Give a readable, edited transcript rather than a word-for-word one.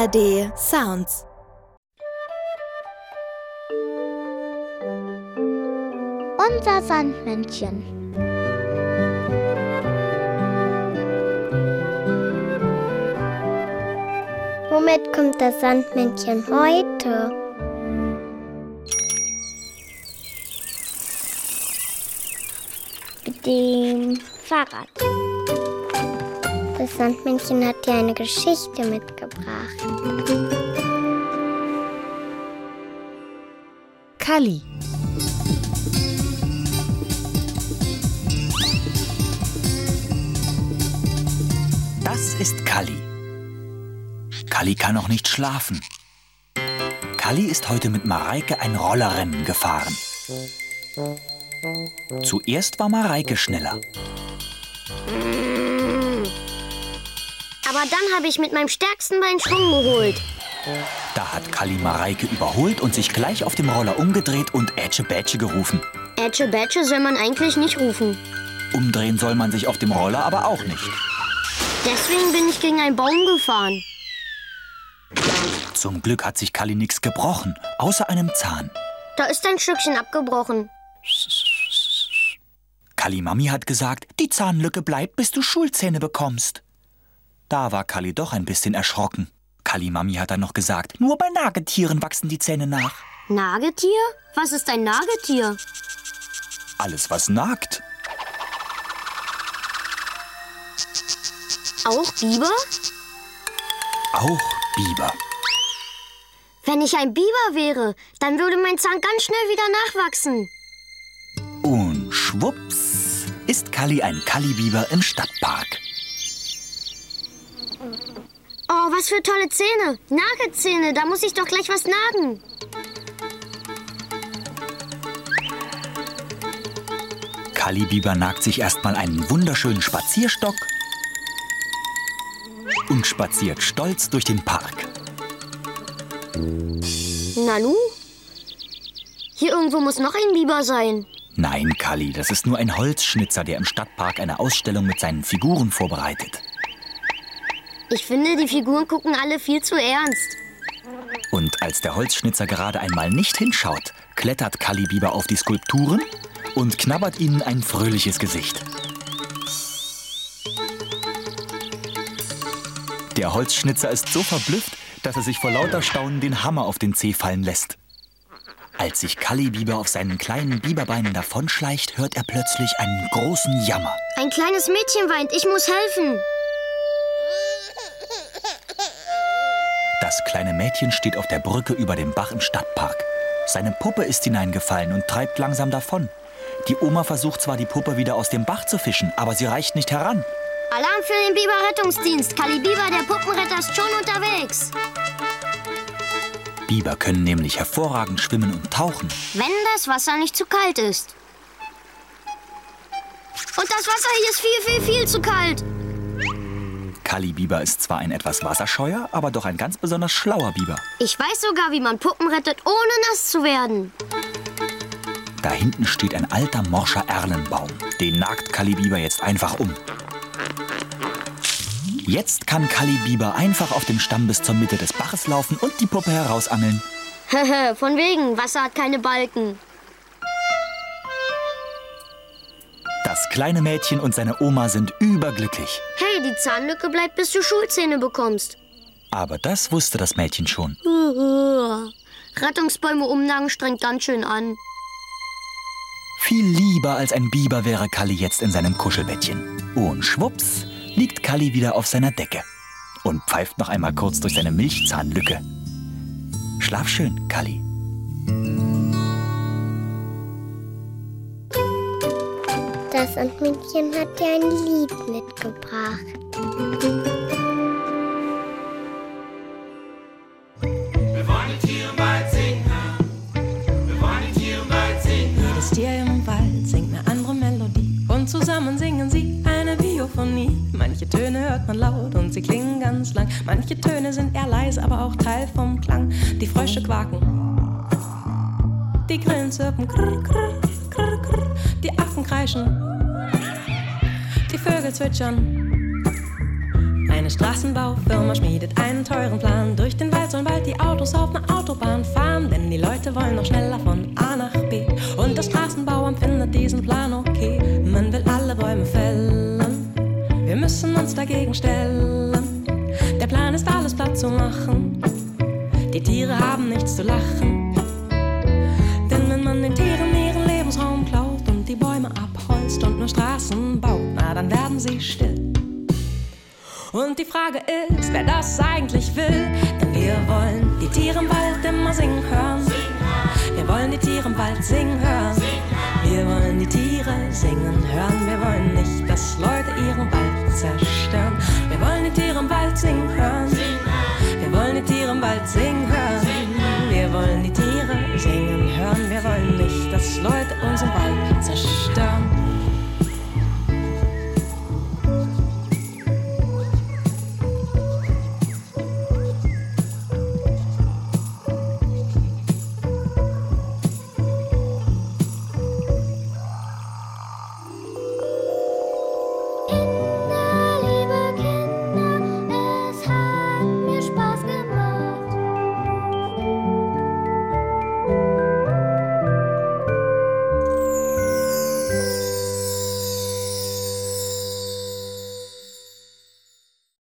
ARD Sounds. Unser Sandmännchen. Womit kommt das Sandmännchen heute? Mit dem Fahrrad. Das Sandmännchen hat dir eine Geschichte mitgebracht. Kalli. Das ist Kalli. Kalli kann noch nicht schlafen. Kalli ist heute mit Mareike ein Rollerrennen gefahren. Zuerst war Mareike schneller. Aber dann habe ich mit meinem stärksten Bein Schwung geholt. Da hat Kalli Mareike überholt und sich gleich auf dem Roller umgedreht und Ätsche-Bätsche gerufen. Ätsche-Bätsche soll man eigentlich nicht rufen. Umdrehen soll man sich auf dem Roller aber auch nicht. Deswegen bin ich gegen einen Baum gefahren. Zum Glück hat sich Kalli nichts gebrochen, außer einem Zahn. Da ist ein Stückchen abgebrochen. Kalli Mami hat gesagt, die Zahnlücke bleibt, bis du Schulzähne bekommst. Da war Kalli doch ein bisschen erschrocken. Kalli Mami hat dann noch gesagt, nur bei Nagetieren wachsen die Zähne nach. Nagetier? Was ist ein Nagetier? Alles, was nagt. Auch Biber? Auch Biber. Wenn ich ein Biber wäre, dann würde mein Zahn ganz schnell wieder nachwachsen. Und schwupps ist Kalli ein Kalli-Biber im Stadtpark. Oh, was für tolle Zähne. Nagezähne, da muss ich doch gleich was nagen. Kalli-Biber nagt sich erstmal einen wunderschönen Spazierstock und spaziert stolz durch den Park. Nanu? Hier irgendwo muss noch ein Biber sein. Nein, Kalli, das ist nur ein Holzschnitzer, der im Stadtpark eine Ausstellung mit seinen Figuren vorbereitet. Ich finde, die Figuren gucken alle viel zu ernst. Und als der Holzschnitzer gerade einmal nicht hinschaut, klettert Kalli-Biber auf die Skulpturen und knabbert ihnen ein fröhliches Gesicht. Der Holzschnitzer ist so verblüfft, dass er sich vor lauter Staunen den Hammer auf den Zeh fallen lässt. Als sich Kalli-Biber auf seinen kleinen Biberbeinen davonschleicht, hört er plötzlich einen großen Jammer. Ein kleines Mädchen weint, ich muss helfen. Das kleine Mädchen steht auf der Brücke über dem Bach im Stadtpark. Seine Puppe ist hineingefallen und treibt langsam davon. Die Oma versucht zwar, die Puppe wieder aus dem Bach zu fischen, aber sie reicht nicht heran. Alarm für den Biber-Rettungsdienst. Kalli-Biber, der Puppenretter, ist schon unterwegs. Biber können nämlich hervorragend schwimmen und tauchen. Wenn das Wasser nicht zu kalt ist. Und das Wasser hier ist viel, viel, viel zu kalt. Kalli-Biber ist zwar ein etwas wasserscheuer, aber doch ein ganz besonders schlauer Biber. Ich weiß sogar, wie man Puppen rettet, ohne nass zu werden. Da hinten steht ein alter, morscher Erlenbaum. Den nagt Kalli-Biber jetzt einfach um. Jetzt kann Kalli-Biber einfach auf dem Stamm bis zur Mitte des Baches laufen und die Puppe herausangeln. Von wegen, Wasser hat keine Balken. Das kleine Mädchen und seine Oma sind überglücklich. Hey, die Zahnlücke bleibt, bis du Schulzähne bekommst. Aber das wusste das Mädchen schon. Rettungsbäume umnagen strengt ganz schön an. Viel lieber als ein Biber wäre Kalli jetzt in seinem Kuschelbettchen. Und schwupps liegt Kalli wieder auf seiner Decke und pfeift noch einmal kurz durch seine Milchzahnlücke. Schlaf schön, Kalli. Das Sandmännchen hat dir ein Lied mitgebracht. Wir wollen die Tiere im Wald singen. Wir wollen die Tiere im Wald singen. Jedes Tier im Wald singt eine andere Melodie und zusammen singen sie eine Biophonie. Manche Töne hört man laut und sie klingen ganz lang. Manche Töne sind eher leise, aber auch Teil vom Klang. Die Frösche quaken, die Grillen zirpen, krr, krr, krr, krr. Die Affen kreischen, die Vögel zwitschern. Eine Straßenbaufirma schmiedet einen teuren Plan. Durch den Wald sollen bald die Autos auf einer Autobahn fahren, denn die Leute wollen noch schneller von A nach B. Und das Straßenbauamt findet diesen Plan okay. Man will alle Bäume fällen, wir müssen uns dagegen stellen. Der Plan ist, alles platt zu machen, die Tiere haben nichts zu lachen. Denn wenn man den Tieren ihren Lebensraum klaut und die Bäume abholzt und nur Straßen baut, na dann werden sie still. Und die Frage ist, wer das eigentlich will. Denn wir wollen die Tiere im Wald immer singen hören. Wir wollen die Tiere im Wald singen hören. Wir wollen die Tiere singen hören. Wir wollen nicht, dass Leute ihren Wald zerstören.